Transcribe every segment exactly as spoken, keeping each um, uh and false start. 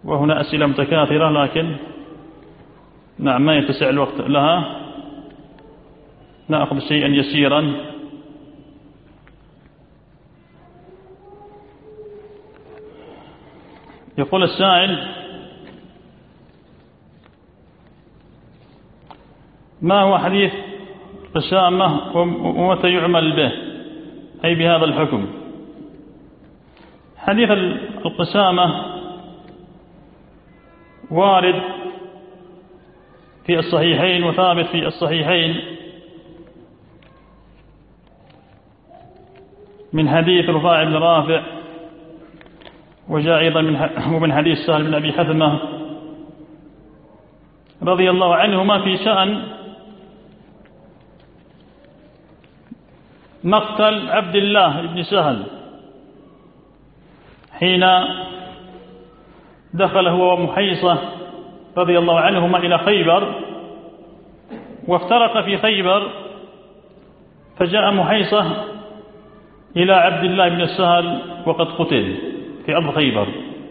وهنا أسئلة متكاثرة لكن نعم ما يتسع الوقت لها، نأخذ شيئا يسيرا. يقول السائل: ما هو حديث قسامة ومتى يعمل به، أي بهذا الحكم؟ حديث القسامة وارد في الصحيحين وثابت في الصحيحين من حديث رفاعة بن رافع، وجاء أيضا من حديث سهل بن أبي حثمة رضي الله عنهما في شأن مقتل عبد الله بن سهل حين دخل هو ومحيصة رضي الله عنهما إلى خيبر، وافترق في خيبر، فجاء محيصة إلى عبد الله بن سهل وقد قتل في أرض خيبر،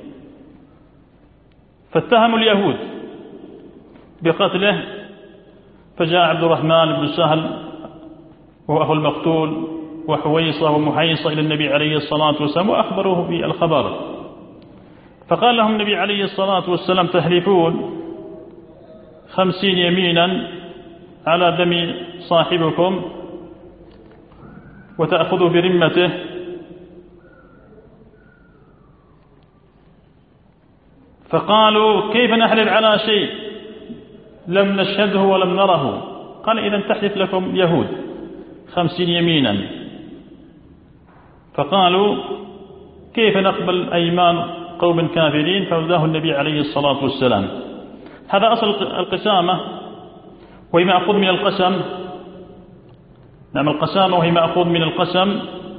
فاتهموا اليهود بقتله، فجاء عبد الرحمن بن سهل وهو أخو المقتول وحويصة ومحيصة إلى النبي عليه الصلاة والسلام وأخبروه بالخبر، فقال لهم النبي عليه الصلاة والسلام: تحلفون خمسين يمينا على دم صاحبكم وتأخذوا برمته، فقالوا: كيف نحلف على شيء لم نشهده ولم نره؟ قال: إذن تحلف لكم يهود خمسين يمينا. فقالوا: كيف نقبل أيمان قوم كافرين؟ فرداه النبي عليه الصلاة والسلام. هذا أصل القسامة، وهي مأخوذ من القسم. نعم، القسامة وهي مأخوذ من القسم،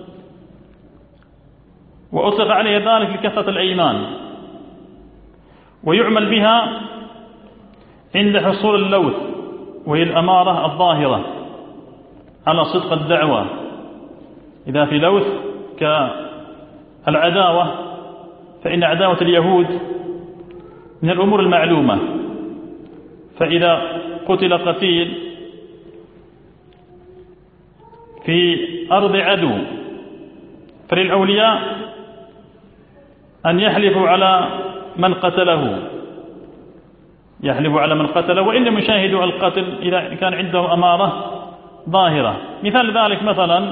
وأطلق عليه ذلك لكثرة الأيمان، ويعمل بها عند حصول اللوث، وهي الأمارة الظاهرة على صدق الدعوة. إذا في لوث كالعداوة، فإن عداوة اليهود من الأمور المعلومة، فإذا قتل قتيل في أرض عدو فللأولياء أن يحلفوا على من قتله، يحلفوا على من قتله وإن لم يشاهدوا القتل إذا كان عنده أمارة ظاهرة. مثال ذلك مثلا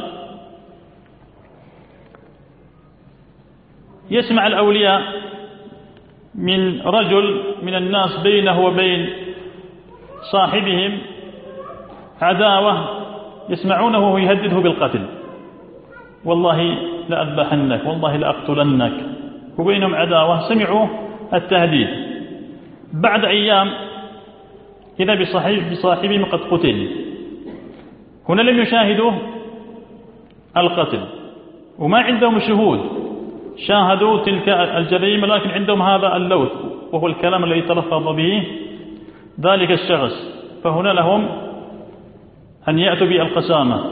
يسمع الأولياء من رجل من الناس بينه وبين صاحبهم عداوة، يسمعونه وهو يهدده بالقتل: والله لأذبحنك، والله لأقتلنك، وبينهم عداوة، سمعوا التهديد. بعد أيام إذا بصاحبهم قد قتل. هنا لم يشاهدوا القتل وما عندهم شهود شاهدوا تلك الجريمة، لكن عندهم هذا اللوث وهو الكلام الذي تلفظ به ذلك الشخص، فهنا لهم أن يأتوا بالقسامة،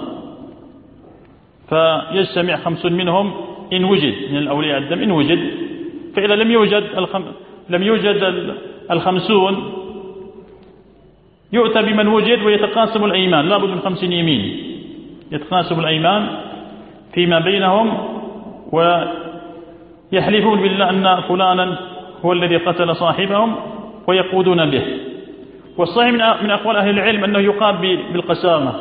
فيجتمع خمس منهم إن وجد من الأولياء الدم، إن وجد، فإذا لم يوجد الخم... لم يوجد الخمسون يؤتى بمن وجد ويتقاسم الأيمان، لا بد من خمسين يمين، يتقاسم الأيمان فيما بينهم ويحلفون بالله أن فلانا هو الذي قتل صاحبهم ويقودون به. والصحيح من أقوال أهل العلم أنه يقاد بالقسامة،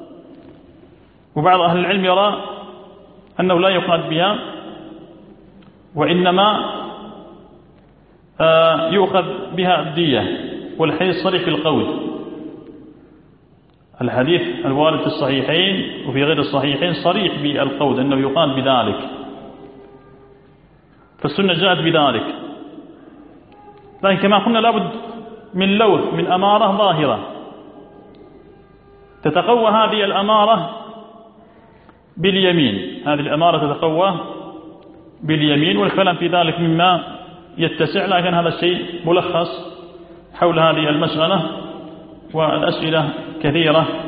وبعض أهل العلم يرى أنه لا يقاد بها، وإنما يؤخذ بها الدية، والحديث صريح في القول. الحديث الوارد في الصحيحين وفي غير الصحيحين صريح بالقول أنه يقاد بذلك، فالسنة جاءت بذلك. لكن كما قلنا لابد من لوث، من أمارة ظاهرة تتقوى هذه الأمارة باليمين، هذه الأمارة تتقوى باليمين، والكلام في ذلك مما يتسع، لكن هذا الشيء ملخص حول هذه المسألة، والأسئلة كثيرة